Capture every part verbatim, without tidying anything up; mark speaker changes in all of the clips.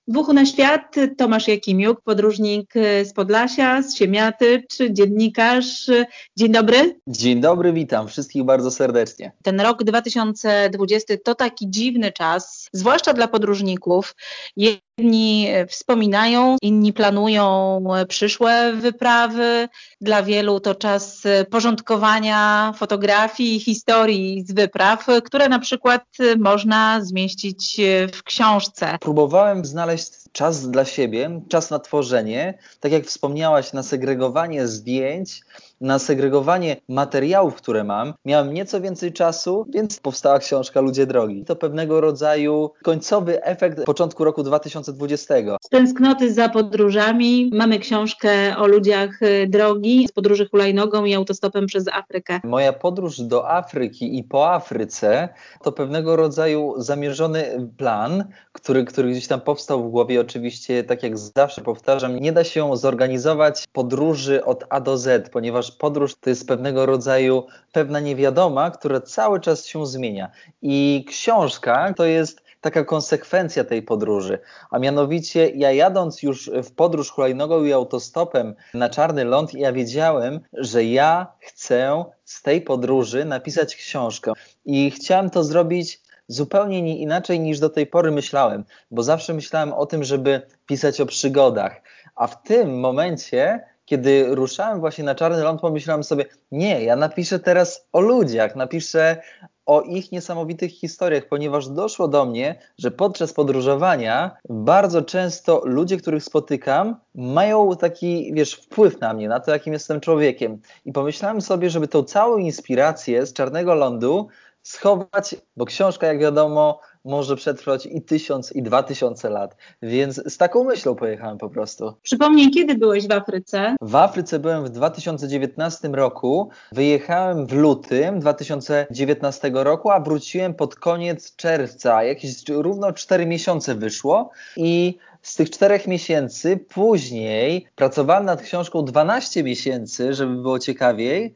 Speaker 1: Dwóch na świat, Tomasz Jakimiuk, podróżnik z Podlasia, z Siemiatycz, dziennikarz. Dzień dobry.
Speaker 2: Dzień dobry, witam wszystkich bardzo serdecznie.
Speaker 1: Ten rok dwa tysiące dwudziesty to taki dziwny czas, zwłaszcza dla podróżników. Jedni wspominają, inni planują przyszłe wyprawy. Dla wielu to czas porządkowania fotografii i historii z wypraw, które na przykład można zmieścić w książce.
Speaker 2: Próbowałem znaleźć czas dla siebie, czas na tworzenie, tak jak wspomniałaś, na segregowanie zdjęć, na segregowanie materiałów, które mam. Miałem nieco więcej czasu, więc powstała książka Ludzie Drogi. To pewnego rodzaju końcowy efekt początku roku dwa tysiące dwudziestego.
Speaker 1: Z tęsknoty za podróżami mamy książkę o ludziach drogi, z podróży hulajnogą i autostopem przez Afrykę.
Speaker 2: Moja podróż do Afryki i po Afryce to pewnego rodzaju zamierzony plan, który, który gdzieś tam powstał w głowie. Oczywiście, tak jak zawsze powtarzam, nie da się zorganizować podróży od A do Z, ponieważ podróż to jest pewnego rodzaju pewna niewiadoma, która cały czas się zmienia. I książka to jest taka konsekwencja tej podróży, a mianowicie ja jadąc już w podróż hulajnogą i autostopem na Czarny Ląd, ja wiedziałem, że ja chcę z tej podróży napisać książkę i chciałem to zrobić zupełnie nie inaczej niż do tej pory myślałem, bo zawsze myślałem o tym, żeby pisać o przygodach, a w tym momencie, kiedy ruszałem właśnie na Czarny Ląd, pomyślałem sobie, nie, ja napiszę teraz o ludziach, napiszę o ich niesamowitych historiach, ponieważ doszło do mnie, że podczas podróżowania bardzo często ludzie, których spotykam, mają taki, wiesz, wpływ na mnie, na to, jakim jestem człowiekiem. I pomyślałem sobie, żeby tą całą inspirację z Czarnego Lądu schować, bo książka, jak wiadomo, może przetrwać i tysiąc, i dwa tysiące lat. Więc z taką myślą pojechałem po prostu.
Speaker 1: Przypomnij, kiedy byłeś w Afryce?
Speaker 2: W Afryce byłem w dwa tysiące dziewiętnastym roku. Wyjechałem w lutym dwa tysiące dziewiętnastego roku, a wróciłem pod koniec czerwca. Jakieś równo cztery miesiące wyszło i z tych czterech miesięcy później pracowałem nad książką dwanaście miesięcy, żeby było ciekawiej.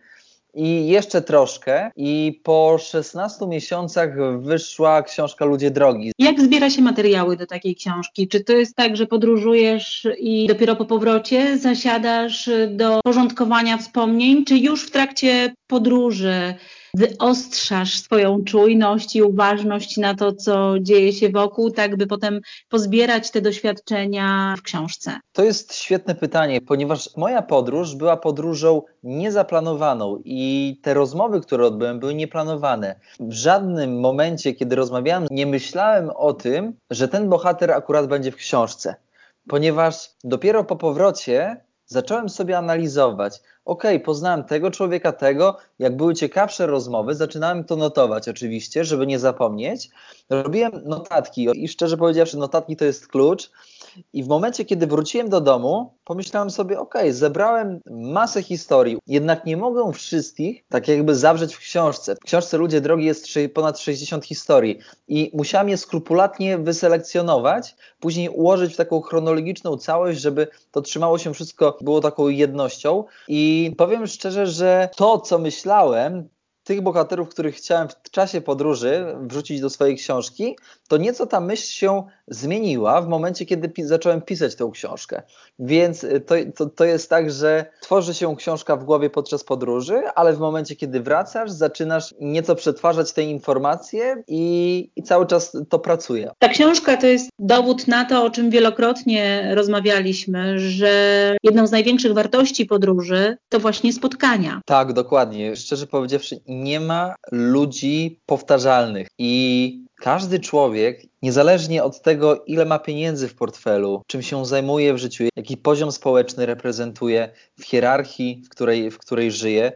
Speaker 2: I jeszcze troszkę i po szesnastu miesiącach wyszła książka Ludzie Drogi.
Speaker 1: Jak zbiera się materiały do takiej książki? Czy to jest tak, że podróżujesz i dopiero po powrocie zasiadasz do porządkowania wspomnień, czy już w trakcie podróży wyostrzasz swoją czujność i uważność na to, co dzieje się wokół, tak by potem pozbierać te doświadczenia w książce?
Speaker 2: To jest świetne pytanie, ponieważ moja podróż była podróżą niezaplanowaną i te rozmowy, które odbyłem, były nieplanowane. W żadnym momencie, kiedy rozmawiałem, nie myślałem o tym, że ten bohater akurat będzie w książce, ponieważ dopiero po powrocie zacząłem sobie analizować. Okej, poznałem tego człowieka, tego, jak były ciekawsze rozmowy, zaczynałem to notować oczywiście, żeby nie zapomnieć. Robiłem notatki i szczerze powiedziawszy, notatki to jest klucz. I w momencie, kiedy wróciłem do domu, pomyślałem sobie, okej, zebrałem masę historii, jednak nie mogę wszystkich tak jakby zawrzeć w książce. W książce Ludzie Drogi jest ponad sześćdziesiąt historii i musiałem je skrupulatnie wyselekcjonować, później ułożyć w taką chronologiczną całość, żeby to trzymało się wszystko, było taką jednością. I powiem szczerze, że to, co myślałem, tych bohaterów, których chciałem w czasie podróży wrzucić do swojej książki, to nieco ta myśl się zmieniła w momencie, kiedy pi- zacząłem pisać tę książkę. Więc to, to, to jest tak, że tworzy się książka w głowie podczas podróży, ale w momencie, kiedy wracasz, zaczynasz nieco przetwarzać te informacje i, i cały czas to pracuje.
Speaker 1: Ta książka to jest dowód na to, o czym wielokrotnie rozmawialiśmy, że jedną z największych wartości podróży to właśnie spotkania.
Speaker 2: Tak, dokładnie. Szczerze powiedziawszy, nie ma ludzi powtarzalnych i każdy człowiek, niezależnie od tego, ile ma pieniędzy w portfelu, czym się zajmuje w życiu, jaki poziom społeczny reprezentuje w hierarchii, w której, w której żyje,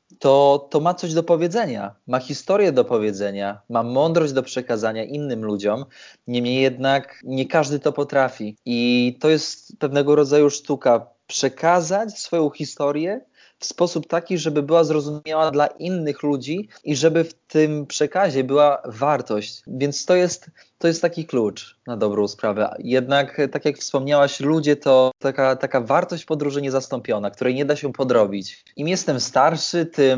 Speaker 2: to, to ma coś do powiedzenia, ma historię do powiedzenia, ma mądrość do przekazania innym ludziom, niemniej jednak nie każdy to potrafi i to jest pewnego rodzaju sztuka, przekazać swoją historię w sposób taki, żeby była zrozumiała dla innych ludzi i żeby w tym przekazie była wartość. Więc to jest, to jest taki klucz na dobrą sprawę. Jednak, tak jak wspomniałaś, ludzie to taka, taka wartość podróży niezastąpiona, której nie da się podrobić. Im jestem starszy, tym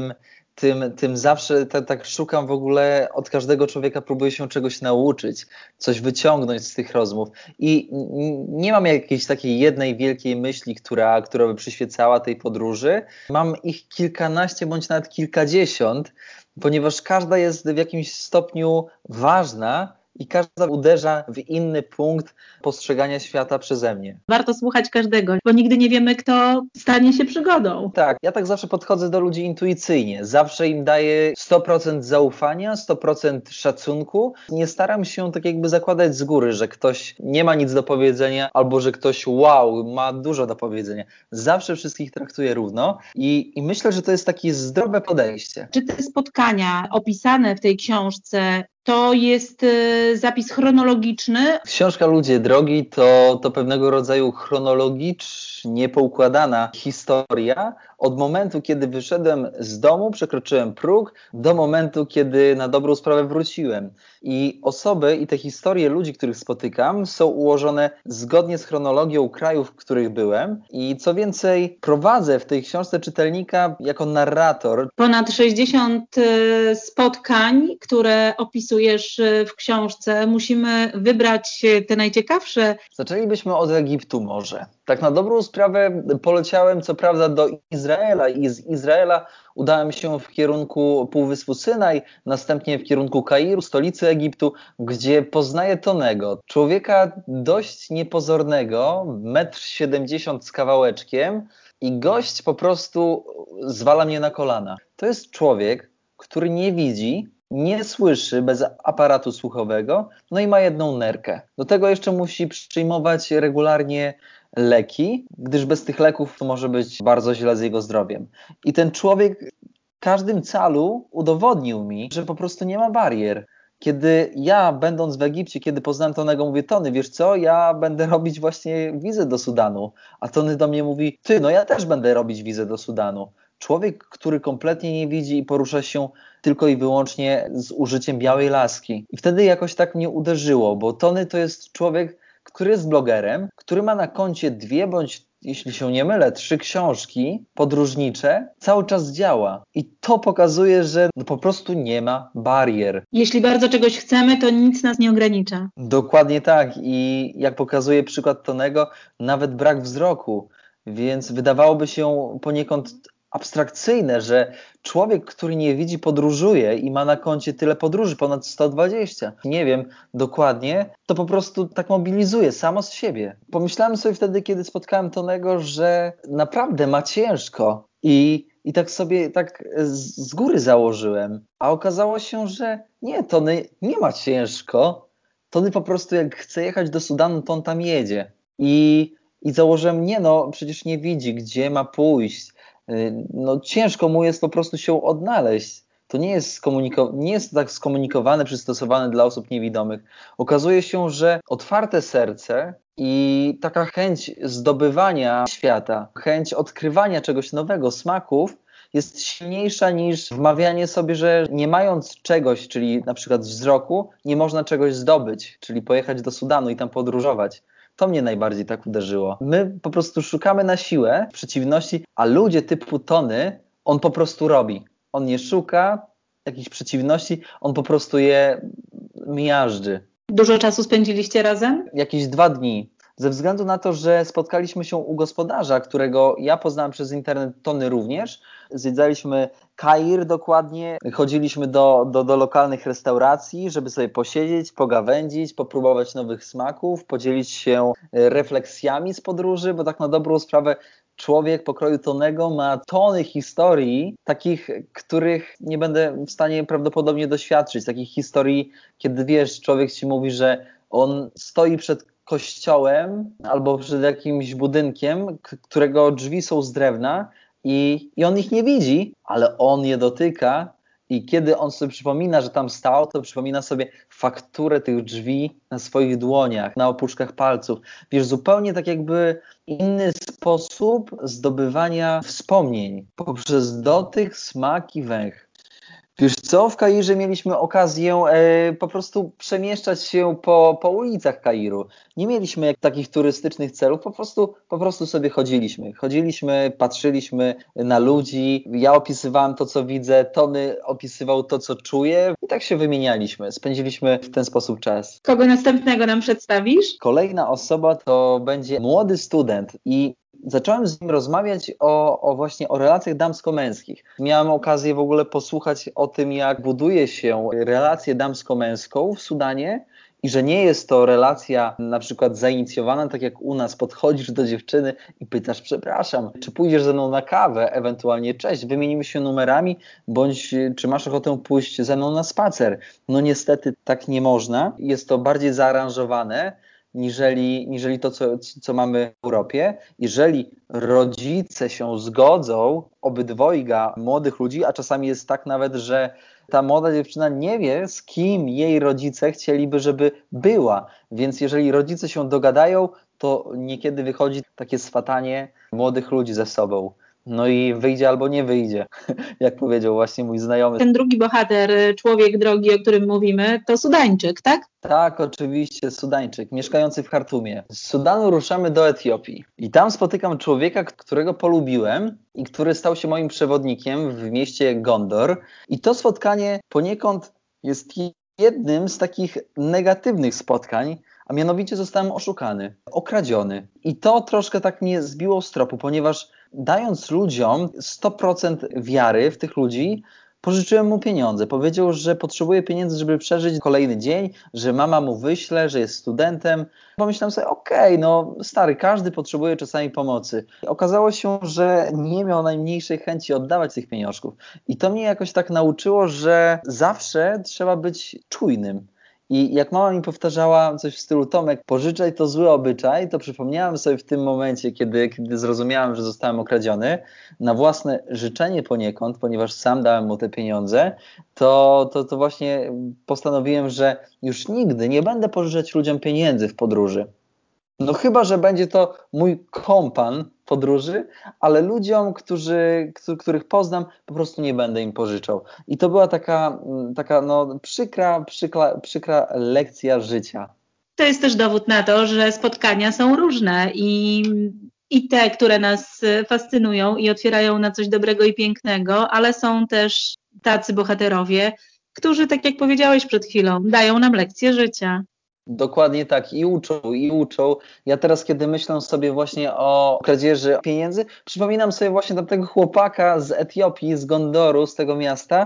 Speaker 2: tym, tym zawsze tak, tak szukam w ogóle, od każdego człowieka próbuję się czegoś nauczyć, coś wyciągnąć z tych rozmów i nie mam jakiejś takiej jednej wielkiej myśli, która, która by przyświecała tej podróży. Mam ich kilkanaście bądź nawet kilkadziesiąt, ponieważ każda jest w jakimś stopniu ważna i każda uderza w inny punkt postrzegania świata przeze mnie.
Speaker 1: Warto słuchać każdego, bo nigdy nie wiemy, kto stanie się przygodą.
Speaker 2: Tak, ja tak zawsze podchodzę do ludzi intuicyjnie. Zawsze im daję sto procent zaufania, sto procent szacunku. Nie staram się tak jakby zakładać z góry, że ktoś nie ma nic do powiedzenia albo że ktoś wow, ma dużo do powiedzenia. Zawsze wszystkich traktuję równo i, i myślę, że to jest takie zdrowe podejście.
Speaker 1: Czy te spotkania opisane w tej książce to jest y, zapis chronologiczny?
Speaker 2: Książka Ludzie Drogi to, to pewnego rodzaju chronologicznie poukładana historia od momentu, kiedy wyszedłem z domu, przekroczyłem próg, do momentu, kiedy na dobrą sprawę wróciłem. I osoby i te historie ludzi, których spotykam, są ułożone zgodnie z chronologią krajów, w których byłem. I co więcej, prowadzę w tej książce czytelnika jako narrator.
Speaker 1: Ponad sześćdziesiąt y, spotkań, które opisujesz y, w książce. Musimy wybrać y, te najciekawsze.
Speaker 2: Zaczęlibyśmy od Egiptu może. Tak na dobrą sprawę poleciałem co prawda do Izraela i z Izraela udałem się w kierunku Półwyspu Synaj, następnie w kierunku Kairu, stolicy Egiptu, gdzie poznaję Tonego, człowieka dość niepozornego, metr siedemdziesiąt z kawałeczkiem i gość po prostu zwala mnie na kolana. To jest człowiek, który nie widzi, nie słyszy bez aparatu słuchowego, no i ma jedną nerkę. Do tego jeszcze musi przyjmować regularnie leki, gdyż bez tych leków to może być bardzo źle z jego zdrowiem. I ten człowiek w każdym calu udowodnił mi, że po prostu nie ma barier. Kiedy ja, będąc w Egipcie, kiedy poznałem Tonego, mówię: Tony, wiesz co, ja będę robić właśnie wizę do Sudanu. A Tony do mnie mówi: ty, no ja też będę robić wizę do Sudanu. Człowiek, który kompletnie nie widzi i porusza się tylko i wyłącznie z użyciem białej laski. I wtedy jakoś tak mnie uderzyło, bo Tony to jest człowiek, który jest blogerem, który ma na koncie dwie bądź, jeśli się nie mylę, trzy książki podróżnicze, cały czas działa. I to pokazuje, że no po prostu nie ma barier.
Speaker 1: Jeśli bardzo czegoś chcemy, to nic nas nie ogranicza.
Speaker 2: Dokładnie tak. I jak pokazuje przykład Tonego, nawet brak wzroku. Więc wydawałoby się poniekąd abstrakcyjne, że człowiek, który nie widzi, podróżuje i ma na koncie tyle podróży, ponad sto dwadzieścia. Nie wiem dokładnie, to po prostu tak mobilizuje samo z siebie. Pomyślałem sobie wtedy, kiedy spotkałem Tonego, że naprawdę ma ciężko i, i tak sobie tak z, z góry założyłem. A okazało się, że nie, Tony nie ma ciężko. Tony po prostu jak chce jechać do Sudanu, to on tam jedzie. I, i założyłem, nie no, przecież nie widzi, gdzie ma pójść. No ciężko mu jest po prostu się odnaleźć. To nie jest, skomuniko- nie jest tak skomunikowane, przystosowane dla osób niewidomych. Okazuje się, że otwarte serce i taka chęć zdobywania świata, chęć odkrywania czegoś nowego, smaków, jest silniejsza niż wmawianie sobie, że nie mając czegoś, czyli na przykład wzroku, nie można czegoś zdobyć, czyli pojechać do Sudanu i tam podróżować. To mnie najbardziej tak uderzyło. My po prostu szukamy na siłę przeciwności, a ludzie typu Tony, on po prostu robi. On nie szuka jakichś przeciwności, on po prostu je miażdży.
Speaker 1: Dużo czasu spędziliście razem?
Speaker 2: Jakieś dwa dni. Ze względu na to, że spotkaliśmy się u gospodarza, którego ja poznałem przez internet, Tony również. Zwiedzaliśmy Kair dokładnie, chodziliśmy do, do, do lokalnych restauracji, żeby sobie posiedzieć, pogawędzić, popróbować nowych smaków, podzielić się refleksjami z podróży, bo tak na dobrą sprawę człowiek pokroju Tonego ma tony historii, takich, których nie będę w stanie prawdopodobnie doświadczyć. Takich historii, kiedy wiesz, człowiek ci mówi, że on stoi przed kościołem albo przed jakimś budynkiem, k- którego drzwi są z drewna i, i on ich nie widzi, ale on je dotyka i kiedy on sobie przypomina, że tam stał, to przypomina sobie fakturę tych drzwi na swoich dłoniach, na opuszkach palców. Wiesz, zupełnie tak jakby inny sposób zdobywania wspomnień poprzez dotyk, smak i węch. Wiesz co, w Kairze mieliśmy okazję e, po prostu przemieszczać się po, po ulicach Kairu. Nie mieliśmy jak takich turystycznych celów, po prostu, po prostu sobie chodziliśmy. Chodziliśmy, patrzyliśmy na ludzi, ja opisywałem to, co widzę, Tony opisywał to, co czuje i tak się wymienialiśmy. Spędziliśmy w ten sposób czas.
Speaker 1: Kogo następnego nam przedstawisz?
Speaker 2: Kolejna osoba to będzie młody student i zacząłem z nim rozmawiać o, o właśnie o relacjach damsko-męskich. Miałem okazję w ogóle posłuchać o tym, jak buduje się relację damsko-męską w Sudanie i że nie jest to relacja na przykład zainicjowana, tak jak u nas, podchodzisz do dziewczyny i pytasz, przepraszam, czy pójdziesz ze mną na kawę, ewentualnie cześć, wymienimy się numerami, bądź czy masz ochotę pójść ze mną na spacer. No niestety tak nie można, jest to bardziej zaaranżowane, niżeli, niżeli to, co, co mamy w Europie. Jeżeli rodzice się zgodzą, obydwojga młodych ludzi, a czasami jest tak nawet, że ta młoda dziewczyna nie wie, z kim jej rodzice chcieliby, żeby była. Więc jeżeli rodzice się dogadają, to niekiedy wychodzi takie swatanie młodych ludzi ze sobą. No i wyjdzie albo nie wyjdzie, jak powiedział właśnie mój znajomy.
Speaker 1: Ten drugi bohater, człowiek drogi, o którym mówimy, to Sudańczyk, tak?
Speaker 2: Tak, oczywiście, Sudańczyk, mieszkający w Chartumie. Z Sudanu ruszamy do Etiopii i tam spotykam człowieka, którego polubiłem i który stał się moim przewodnikiem w mieście Gondor. I to spotkanie poniekąd jest jednym z takich negatywnych spotkań, a mianowicie zostałem oszukany, okradziony. I to troszkę tak mnie zbiło z tropu, ponieważ dając ludziom sto procent wiary w tych ludzi, pożyczyłem mu pieniądze. Powiedział, że potrzebuje pieniędzy, żeby przeżyć kolejny dzień, że mama mu wyśle, że jest studentem. Pomyślałem sobie, okej, okay, no stary, każdy potrzebuje czasami pomocy. Okazało się, że nie miał najmniejszej chęci oddawać tych pieniążków. I to mnie jakoś tak nauczyło, że zawsze trzeba być czujnym. I jak mama mi powtarzała coś w stylu Tomek, pożyczaj to zły obyczaj, to przypomniałem sobie w tym momencie, kiedy, kiedy zrozumiałem, że zostałem okradziony, na własne życzenie poniekąd, ponieważ sam dałem mu te pieniądze, to, to, to właśnie postanowiłem, że już nigdy nie będę pożyczać ludziom pieniędzy w podróży. No chyba, że będzie to mój kompan podróży, ale ludziom, którzy, których poznam, po prostu nie będę im pożyczał. I to była taka, taka no, przykra, przykra, przykra lekcja życia.
Speaker 1: To jest też dowód na to, że spotkania są różne i, i te, które nas fascynują i otwierają na coś dobrego i pięknego, ale są też tacy bohaterowie, którzy, tak jak powiedziałeś przed chwilą, dają nam lekcję życia.
Speaker 2: Dokładnie tak, i uczą, i uczą. Ja teraz, kiedy myślę sobie właśnie o kradzieży pieniędzy, przypominam sobie właśnie tamtego chłopaka z Etiopii, z Gondoru, z tego miasta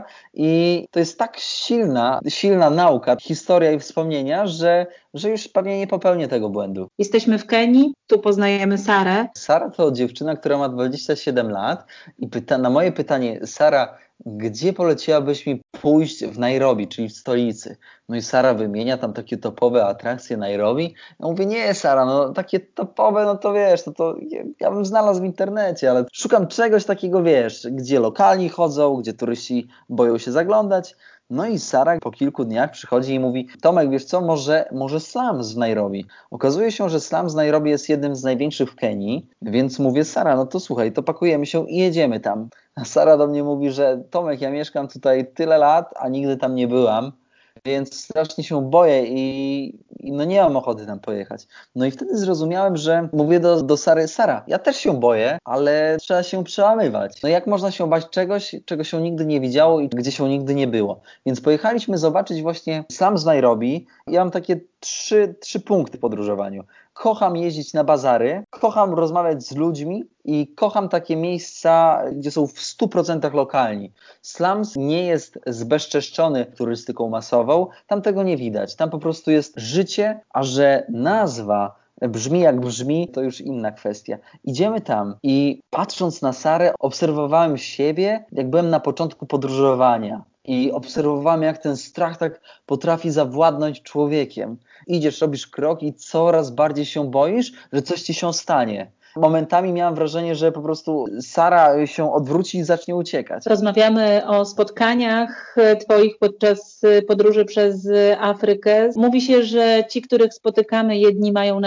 Speaker 2: i to jest tak silna, silna nauka, historia i wspomnienia, że, że już pewnie nie popełnię tego błędu.
Speaker 1: Jesteśmy w Kenii, tu poznajemy Sarę.
Speaker 2: Sara to dziewczyna, która ma dwadzieścia siedem lat i pyta, na moje pytanie, Sara, gdzie poleciłabyś mi pójść w Nairobi, czyli w stolicy? No i Sara wymienia tam takie topowe atrakcje Nairobi. Ja mówię, nie Sara, no takie topowe, no to wiesz, to, to ja bym znalazł w internecie, ale szukam czegoś takiego, wiesz, gdzie lokalni chodzą, gdzie turyści boją się zaglądać. No i Sara po kilku dniach przychodzi i mówi, Tomek, wiesz co, może, może slums w Nairobi. Okazuje się, że slums w Nairobi jest jednym z największych w Kenii, więc mówię, Sara, no to słuchaj, to pakujemy się i jedziemy tam. A Sara do mnie mówi, że Tomek, ja mieszkam tutaj tyle lat, a nigdy tam nie byłam, więc strasznie się boję i, i no nie mam ochoty tam pojechać. No i wtedy zrozumiałem, że mówię do, do Sary, Sara, ja też się boję, ale trzeba się przełamywać. No jak można się bać czegoś, czego się nigdy nie widziało i gdzie się nigdy nie było. Więc pojechaliśmy zobaczyć właśnie slum z Nairobi. Ja mam takie trzy, trzy punkty w podróżowaniu. Kocham jeździć na bazary, kocham rozmawiać z ludźmi i kocham takie miejsca, gdzie są w stu procentach lokalni. Slums nie jest zbezczeszczony turystyką masową, tam tego nie widać. Tam po prostu jest życie, a że nazwa brzmi jak brzmi, to już inna kwestia. Idziemy tam i patrząc na Sarę, obserwowałem siebie, jak byłem na początku podróżowania. I obserwowałem, jak ten strach tak potrafi zawładnąć człowiekiem. Idziesz, robisz krok i coraz bardziej się boisz, że coś ci się stanie. Momentami miałam wrażenie, że po prostu Sara się odwróci i zacznie uciekać.
Speaker 1: Rozmawiamy o spotkaniach twoich podczas podróży przez Afrykę. Mówi się, że ci, których spotykamy, jedni mają nas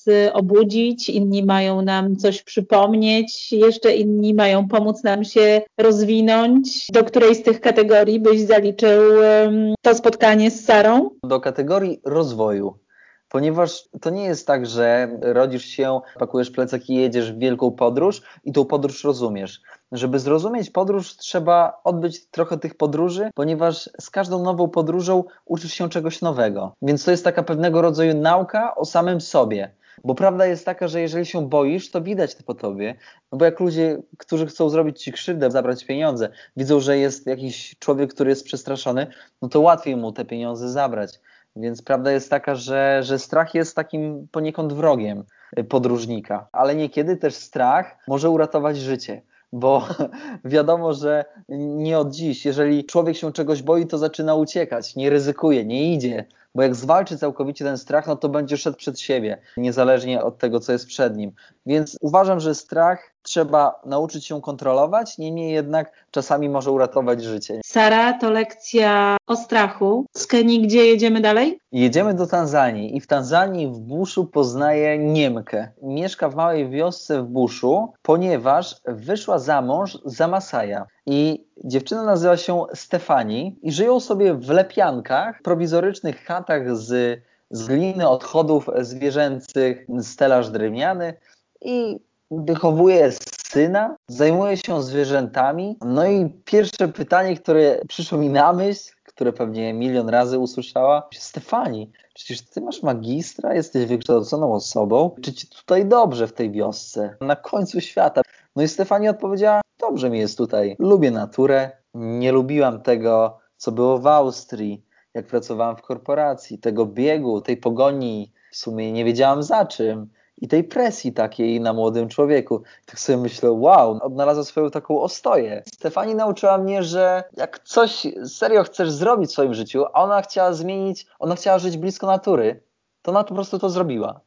Speaker 1: y, obudzić, inni mają nam coś przypomnieć, jeszcze inni mają pomóc nam się rozwinąć. Do której z tych kategorii byś zaliczył y, to spotkanie z Sarą?
Speaker 2: Do kategorii rozwoju. Ponieważ to nie jest tak, że rodzisz się, pakujesz plecak i jedziesz w wielką podróż i tą podróż rozumiesz. Żeby zrozumieć podróż, trzeba odbyć trochę tych podróży, ponieważ z każdą nową podróżą uczysz się czegoś nowego. Więc to jest taka pewnego rodzaju nauka o samym sobie. Bo prawda jest taka, że jeżeli się boisz, to widać to po tobie. No bo jak ludzie, którzy chcą zrobić ci krzywdę, zabrać pieniądze, widzą, że jest jakiś człowiek, który jest przestraszony, no to łatwiej mu te pieniądze zabrać. Więc prawda jest taka, że, że strach jest takim poniekąd wrogiem podróżnika, ale niekiedy też strach może uratować życie, bo wiadomo, że nie od dziś, jeżeli człowiek się czegoś boi, to zaczyna uciekać, nie ryzykuje, nie idzie, bo jak zwalczy całkowicie ten strach, no to będzie szedł przed siebie, niezależnie od tego, co jest przed nim. Więc uważam, że strach trzeba nauczyć się kontrolować, niemniej jednak czasami może uratować życie.
Speaker 1: Sara, to lekcja o strachu. Z Kenii gdzie jedziemy dalej?
Speaker 2: Jedziemy do Tanzanii i w Tanzanii w buszu poznaje Niemkę. Mieszka w małej wiosce w buszu, ponieważ wyszła za mąż za Masaja. I dziewczyna nazywa się Stefani i żyją sobie w lepiankach, prowizorycznych chatach z, z gliny, odchodów zwierzęcych, stelaż drewniany i wychowuje syna, zajmuje się zwierzętami. No i pierwsze pytanie, które przyszło mi na myśl, które pewnie milion razy usłyszała: Stefani, przecież ty masz magistra, jesteś wykształconą osobą, czy ci tutaj dobrze w tej wiosce, na końcu świata? No i Stefani odpowiedziała: dobrze mi jest tutaj, lubię naturę, nie lubiłam tego, co było w Austrii, jak pracowałam w korporacji, tego biegu, tej pogoni, w sumie nie wiedziałam za czym, i tej presji takiej na młodym człowieku. Tak sobie myślę, wow, odnalazła swoją taką ostoję. Stefani nauczyła mnie, że jak coś serio chcesz zrobić w swoim życiu, a ona chciała zmienić, ona chciała żyć blisko natury, to ona po prostu to zrobiła.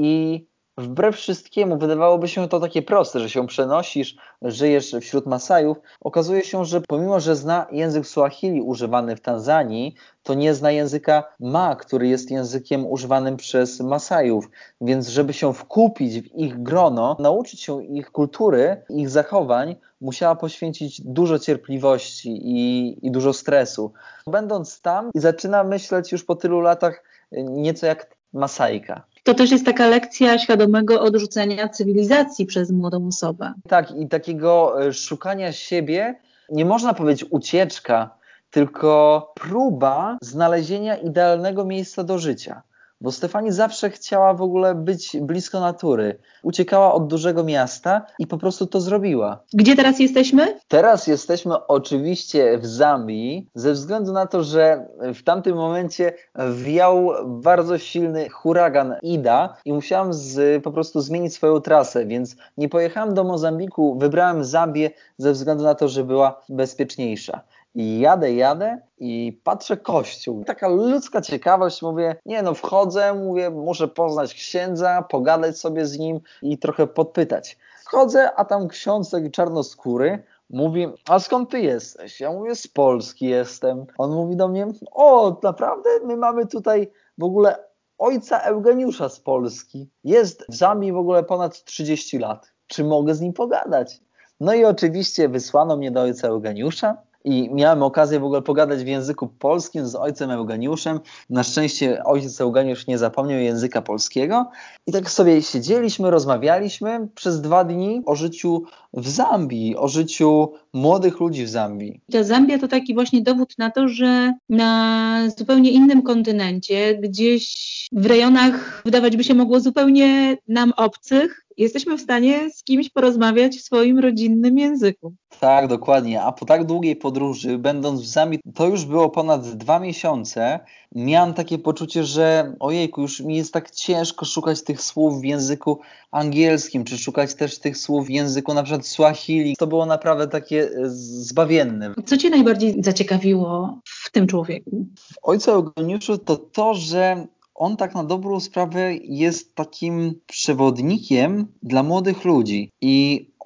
Speaker 2: I wbrew wszystkiemu wydawałoby się to takie proste, że się przenosisz, żyjesz wśród Masajów. Okazuje się, że pomimo, że zna język Suahili używany w Tanzanii, to nie zna języka Ma, który jest językiem używanym przez Masajów. Więc żeby się wkupić w ich grono, nauczyć się ich kultury, ich zachowań, musiała poświęcić dużo cierpliwości i, i dużo stresu. Będąc tam, zaczyna myśleć już po tylu latach nieco jak Masajka.
Speaker 1: To też jest taka lekcja świadomego odrzucenia cywilizacji przez młodą osobę.
Speaker 2: Tak, i takiego szukania siebie, nie można powiedzieć ucieczka, tylko próba znalezienia idealnego miejsca do życia. Bo Stefani zawsze chciała w ogóle być blisko natury. Uciekała od dużego miasta i po prostu to zrobiła.
Speaker 1: Gdzie teraz jesteśmy?
Speaker 2: Teraz jesteśmy oczywiście w Zambii, ze względu na to, że w tamtym momencie wiał bardzo silny huragan Ida i musiałam z, po prostu zmienić swoją trasę, więc nie pojechałam do Mozambiku, wybrałem Zambię ze względu na to, że była bezpieczniejsza. I jadę, jadę i patrzę kościół. Taka ludzka ciekawość, mówię, nie no wchodzę, mówię, muszę poznać księdza, pogadać sobie z nim i trochę podpytać. Wchodzę, a tam ksiądz taki czarnoskóry mówi: a skąd ty jesteś? Ja mówię: z Polski jestem. On mówi do mnie: o, naprawdę? My mamy tutaj w ogóle ojca Eugeniusza z Polski. Jest w Zambii w ogóle ponad trzydzieści lat. Czy mogę z nim pogadać? No i oczywiście wysłano mnie do ojca Eugeniusza. I miałem okazję w ogóle pogadać w języku polskim z ojcem Eugeniuszem. Na szczęście ojciec Eugeniusz nie zapomniał języka polskiego. I tak sobie siedzieliśmy, rozmawialiśmy przez dwa dni o życiu w Zambii, o życiu młodych ludzi w Zambii.
Speaker 1: Ta Zambia to taki właśnie dowód na to, że na zupełnie innym kontynencie, gdzieś w rejonach wydawać by się mogło zupełnie nam obcych, jesteśmy w stanie z kimś porozmawiać w swoim rodzinnym języku.
Speaker 2: Tak, dokładnie. A po tak długiej podróży, będąc w Zambii, to już było ponad dwa miesiące, miałam takie poczucie, że ojejku, już mi jest tak ciężko szukać tych słów w języku angielskim, czy szukać też tych słów w języku na przykład Swahili. To było naprawdę takie zbawienne.
Speaker 1: Co cię najbardziej zaciekawiło w tym człowieku?
Speaker 2: W ojcu Eugeniuszu to to, że on tak na dobrą sprawę jest takim przewodnikiem dla młodych ludzi i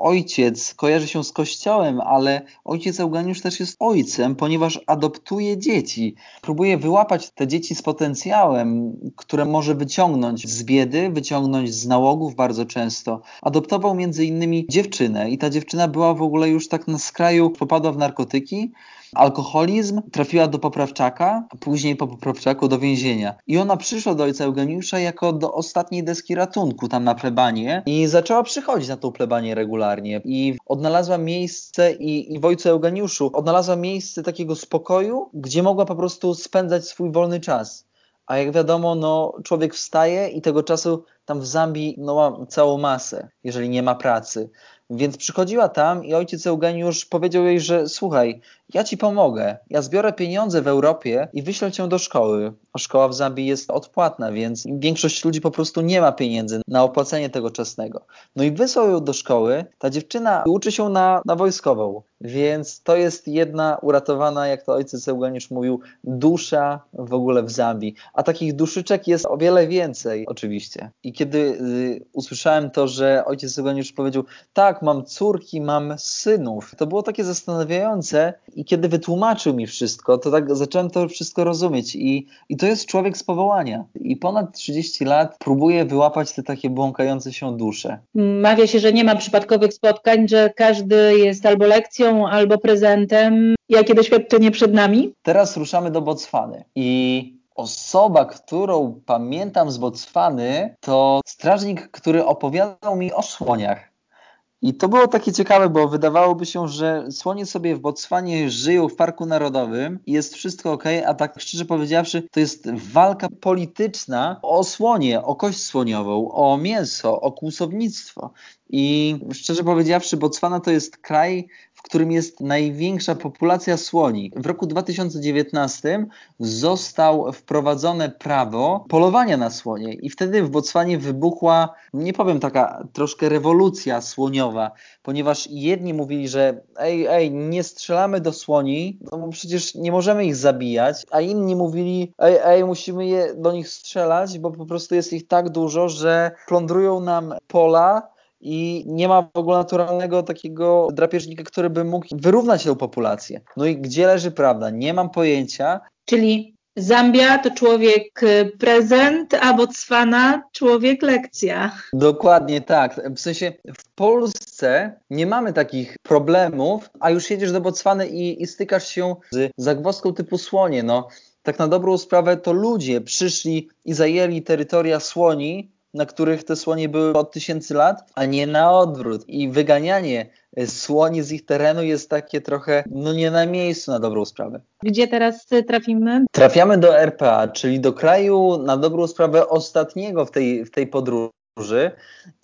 Speaker 2: ojciec kojarzy się z kościołem, ale ojciec Eugeniusz też jest ojcem, ponieważ adoptuje dzieci. Próbuje wyłapać te dzieci z potencjałem, które może wyciągnąć z biedy, wyciągnąć z nałogów bardzo często. Adoptował między innymi dziewczynę i ta dziewczyna była w ogóle już tak na skraju, popadła w narkotyki, alkoholizm, trafiła do poprawczaka, a później po poprawczaku do więzienia. I ona przyszła do ojca Eugeniusza jako do ostatniej deski ratunku tam na plebanię i zaczęła przychodzić na tą plebanię regularnie. I odnalazła miejsce i, i w ojcu Eugeniuszu odnalazła miejsce takiego spokoju, gdzie mogła po prostu spędzać swój wolny czas. A jak wiadomo, no, człowiek wstaje i tego czasu tam w Zambii no, ma całą masę, jeżeli nie ma pracy. Więc przychodziła tam i ojciec Eugeniusz powiedział jej, że słuchaj, ja ci pomogę, ja zbiorę pieniądze w Europie i wyślę cię do szkoły. A szkoła w Zambii jest odpłatna, więc większość ludzi po prostu nie ma pieniędzy na opłacenie tego czesnego. No i wysłał ją do szkoły, ta dziewczyna uczy się na, na wojskową, więc to jest jedna uratowana, jak to ojciec Eugeniusz mówił, dusza w ogóle w Zambii. A takich duszyczek jest o wiele więcej oczywiście. I kiedy y, usłyszałem to, że ojciec Eugeniusz powiedział, tak, mam córki, mam synów, to było takie zastanawiające i kiedy wytłumaczył mi wszystko, to tak zacząłem to wszystko rozumieć i, i to jest człowiek z powołania i ponad trzydzieści lat próbuje wyłapać te takie błąkające się dusze.
Speaker 1: Mawia się, że nie ma przypadkowych spotkań, że każdy jest albo lekcją, albo prezentem. Jakie doświadczenie przed nami?
Speaker 2: Teraz ruszamy do Botswany i osoba, którą pamiętam z Botswany, to strażnik, który opowiadał mi o słoniach. I to było takie ciekawe, bo wydawałoby się, że słonie sobie w Botswanie żyją w Parku Narodowym i jest wszystko okej, a tak szczerze powiedziawszy, to jest walka polityczna o słonie, o kość słoniową, o mięso, o kłusownictwo. I szczerze powiedziawszy, Botswana to jest kraj, w którym jest największa populacja słoni. W roku dwa tysiące dziewiętnastym zostało wprowadzone prawo polowania na słonie i wtedy w Botswanie wybuchła, nie powiem, taka troszkę rewolucja słoniowa, ponieważ jedni mówili, że ej, ej, nie strzelamy do słoni, no bo przecież nie możemy ich zabijać, a inni mówili, ej, ej, musimy je, do nich strzelać, bo po prostu jest ich tak dużo, że plądrują nam pola, i nie ma w ogóle naturalnego takiego drapieżnika, który by mógł wyrównać tę populację. No i gdzie leży prawda? Nie mam pojęcia.
Speaker 1: Czyli Zambia to człowiek prezent, a Botswana człowiek lekcja.
Speaker 2: Dokładnie tak. W sensie w Polsce nie mamy takich problemów, a już jedziesz do Botswany i, i stykasz się z zagwozdką typu słonie. No, tak na dobrą sprawę to ludzie przyszli i zajęli terytoria słoni, na których te słonie były od tysięcy lat, a nie na odwrót. I wyganianie słoni z ich terenu jest takie trochę, no nie na miejscu na dobrą sprawę.
Speaker 1: Gdzie teraz trafimy?
Speaker 2: Trafiamy do R P A, czyli do kraju na dobrą sprawę ostatniego w tej, w tej podróży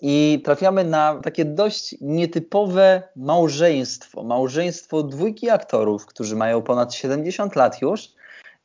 Speaker 2: i trafiamy na takie dość nietypowe małżeństwo. Małżeństwo dwójki aktorów, którzy mają ponad siedemdziesiąt lat już.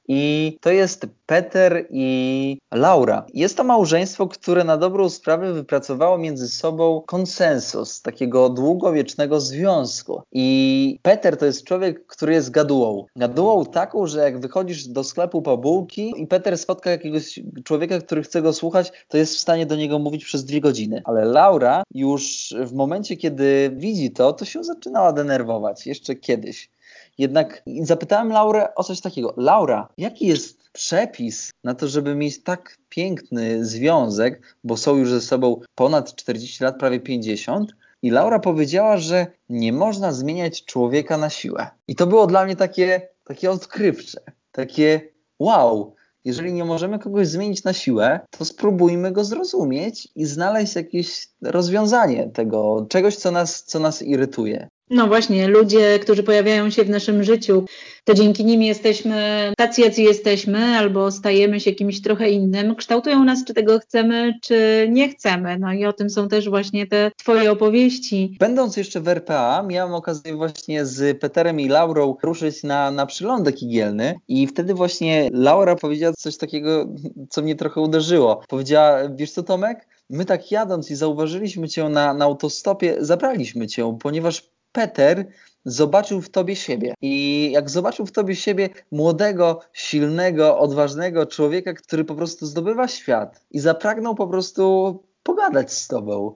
Speaker 2: I to jest Peter i Laura. Jest to małżeństwo, które na dobrą sprawę wypracowało między sobą konsensus takiego długowiecznego związku. I Peter to jest człowiek, który jest gadułą. Gadułą taką, że jak wychodzisz do sklepu po bułki i Peter spotka jakiegoś człowieka, który chce go słuchać, to jest w stanie do niego mówić przez dwie godziny. Ale Laura już w momencie, kiedy widzi to, to się zaczynała denerwować. Jeszcze kiedyś. Jednak zapytałem Laurę o coś takiego. Laura, jaki jest przepis na to, żeby mieć tak piękny związek, bo są już ze sobą ponad czterdzieści lat, prawie pięćdziesiąt? I Laura powiedziała, że nie można zmieniać człowieka na siłę. I to było dla mnie takie, takie odkrywcze, takie wow. Jeżeli nie możemy kogoś zmienić na siłę, to spróbujmy go zrozumieć i znaleźć jakieś rozwiązanie tego, czegoś, co nas, co nas irytuje.
Speaker 1: No właśnie, ludzie, którzy pojawiają się w naszym życiu, to dzięki nim jesteśmy tacy, jacy jesteśmy, albo stajemy się kimś trochę innym, kształtują nas, czy tego chcemy, czy nie chcemy. No i o tym są też właśnie te twoje opowieści.
Speaker 2: Będąc jeszcze w R P A, miałem okazję właśnie z Peterem i Laurą ruszyć na, na przylądek igielny i wtedy właśnie Laura powiedziała coś takiego, co mnie trochę uderzyło. Powiedziała, wiesz co, Tomek? My tak jadąc i zauważyliśmy cię na, na autostopie, zabraliśmy cię, ponieważ Peter zobaczył w tobie siebie. I jak zobaczył w tobie siebie młodego, silnego, odważnego człowieka, który po prostu zdobywa świat i zapragnął po prostu pogadać z tobą.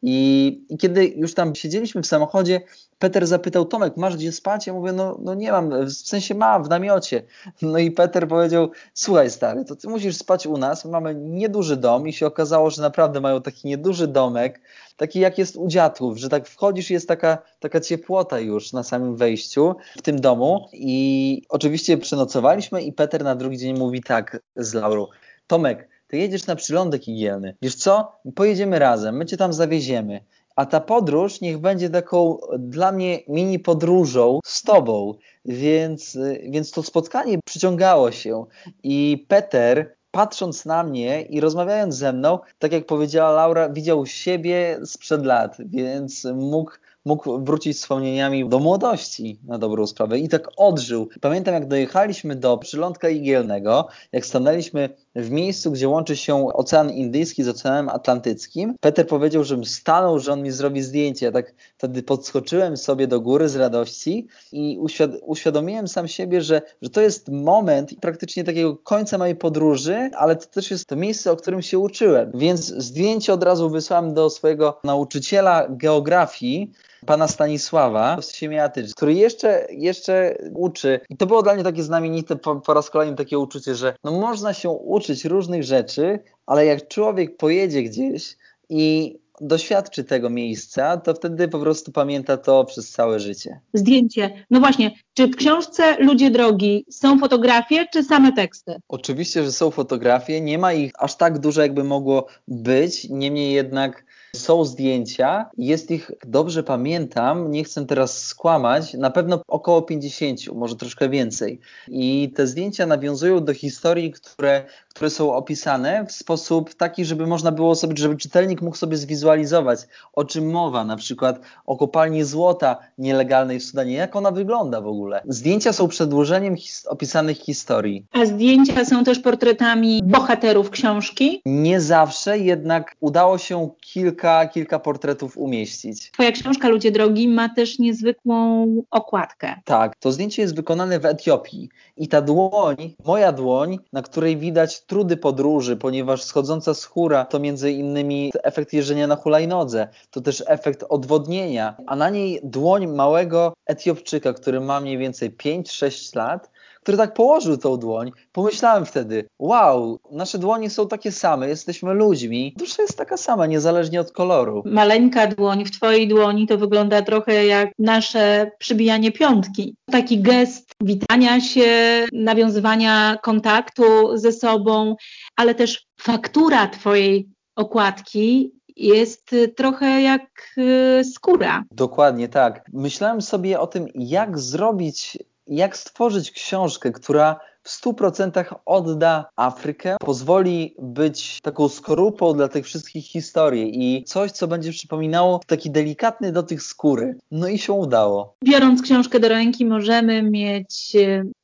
Speaker 2: I, i kiedy już tam siedzieliśmy w samochodzie, Peter zapytał: Tomek, masz gdzie spać? Ja mówię, no, no nie mam, w sensie mam, w namiocie. No i Peter powiedział: słuchaj stary, to ty musisz spać u nas, my mamy nieduży dom i się okazało, że naprawdę mają taki nieduży domek, taki jak jest u dziadków, że tak wchodzisz i jest taka, taka ciepłota już na samym wejściu w tym domu i oczywiście przenocowaliśmy i Peter na drugi dzień mówi tak z Laurą: Tomek, ty jedziesz na przylądek igielny, wiesz co, pojedziemy razem, my cię tam zawieziemy. A ta podróż niech będzie taką dla mnie mini podróżą z tobą, więc, więc to spotkanie przyciągało się i Peter, patrząc na mnie i rozmawiając ze mną, tak jak powiedziała Laura, widział siebie sprzed lat, więc mógł mógł wrócić wspomnieniami do młodości na dobrą sprawę i tak odżył. Pamiętam, jak dojechaliśmy do przylądka igielnego, jak stanęliśmy w miejscu, gdzie łączy się Ocean Indyjski z Oceanem Atlantyckim, Peter powiedział, żebym stanął, że on mi zrobi zdjęcie. Ja tak wtedy podskoczyłem sobie do góry z radości i uświad- uświadomiłem sam siebie, że, że to jest moment praktycznie takiego końca mojej podróży, ale to też jest to miejsce, o którym się uczyłem. Więc zdjęcie od razu wysłałem do swojego nauczyciela geografii, pana Stanisława Siemiatycz, który jeszcze, jeszcze uczy. I to było dla mnie takie znamienite po, po raz kolejny takie uczucie, że no można się uczyć różnych rzeczy, ale jak człowiek pojedzie gdzieś i doświadczy tego miejsca, to wtedy po prostu pamięta to przez całe życie.
Speaker 1: Zdjęcie. No właśnie, czy w książce Ludzie Drogi są fotografie, czy same teksty?
Speaker 2: Oczywiście, że są fotografie, nie ma ich aż tak dużo, jakby mogło być, niemniej jednak są zdjęcia, jest ich, dobrze pamiętam, nie chcę teraz skłamać, na pewno około pięćdziesiąt, może troszkę więcej. I te zdjęcia nawiązują do historii, które, które są opisane w sposób taki, żeby można było sobie, żeby czytelnik mógł sobie zwizualizować, o czym mowa, na przykład o kopalni złota nielegalnej w Sudanie, jak ona wygląda w ogóle. Zdjęcia są przedłużeniem his- opisanych historii.
Speaker 1: A zdjęcia są też portretami bohaterów książki?
Speaker 2: Nie zawsze, jednak udało się kilka kilka portretów umieścić.
Speaker 1: Twoja książka Ludzie Drogi ma też niezwykłą okładkę.
Speaker 2: Tak, to zdjęcie jest wykonane w Etiopii i ta dłoń, moja dłoń, na której widać trudy podróży, ponieważ schodząca z chóra to między innymi efekt jeżdżenia na hulajnodze, to też efekt odwodnienia, a na niej dłoń małego Etiopczyka, który ma mniej więcej pięć sześć lat, który tak położył tą dłoń. Pomyślałem wtedy: wow, nasze dłonie są takie same, jesteśmy ludźmi. Dusza jest taka sama, niezależnie od koloru.
Speaker 1: Maleńka dłoń w twojej dłoni to wygląda trochę jak nasze przybijanie piątki. Taki gest witania się, nawiązywania kontaktu ze sobą, ale też faktura twojej okładki jest trochę jak skóra.
Speaker 2: Dokładnie tak. Myślałem sobie o tym, jak zrobić jak stworzyć książkę, która w stu procentach odda Afrykę, pozwoli być taką skorupą dla tych wszystkich historii i coś, co będzie przypominało taki delikatny dotyk skóry. No i się udało.
Speaker 1: Biorąc książkę do ręki, możemy mieć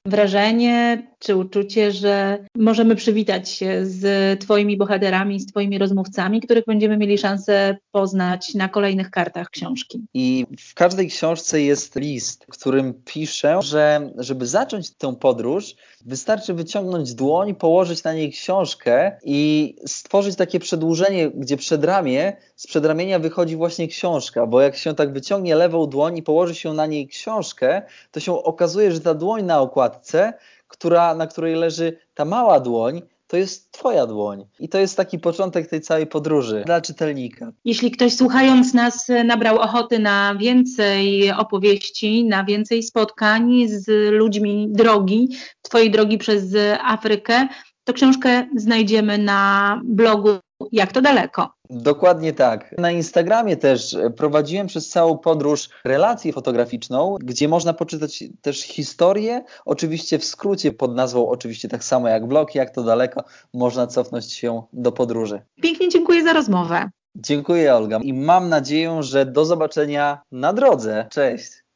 Speaker 1: wrażenie czy uczucie, że możemy przywitać się z twoimi bohaterami, z twoimi rozmówcami, których będziemy mieli szansę poznać na kolejnych kartach książki.
Speaker 2: I w każdej książce jest list, w którym piszę, że żeby zacząć tę podróż, wystarczy wyciągnąć dłoń, położyć na niej książkę i stworzyć takie przedłużenie, gdzie przedramię, z przedramienia wychodzi właśnie książka, bo jak się tak wyciągnie lewą dłoń i położy się na niej książkę, to się okazuje, że ta dłoń na okładce, która, na której leży ta mała dłoń, to jest twoja dłoń. I to jest taki początek tej całej podróży dla czytelnika.
Speaker 1: Jeśli ktoś słuchając nas nabrał ochoty na więcej opowieści, na więcej spotkań z ludźmi drogi, twojej drogi przez Afrykę, to książkę znajdziemy na blogu Jak to daleko.
Speaker 2: Dokładnie tak. Na Instagramie też prowadziłem przez całą podróż relację fotograficzną, gdzie można poczytać też historię, oczywiście w skrócie pod nazwą, oczywiście tak samo jak blog, Jak to daleko, można cofnąć się do podróży.
Speaker 1: Pięknie dziękuję za rozmowę.
Speaker 2: Dziękuję, Olga, i mam nadzieję, że do zobaczenia na drodze. Cześć.